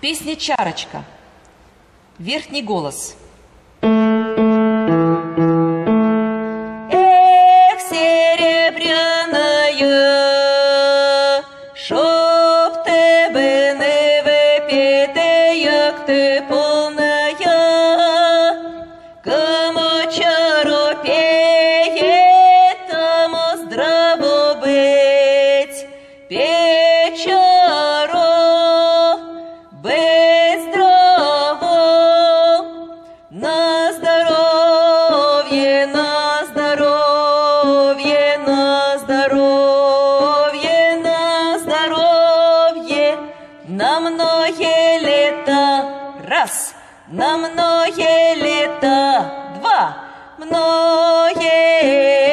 Песня «Чарочка». Верхний голос. Эх, серебряная, чтоб тебе не выпити, як ти полная, кому чару пеє, тому здраво быть, пей чару, быть здраво, на здоровье, на здоровье, на здоровье, на здоровье, на многие лета, раз, на многие лета, два, многие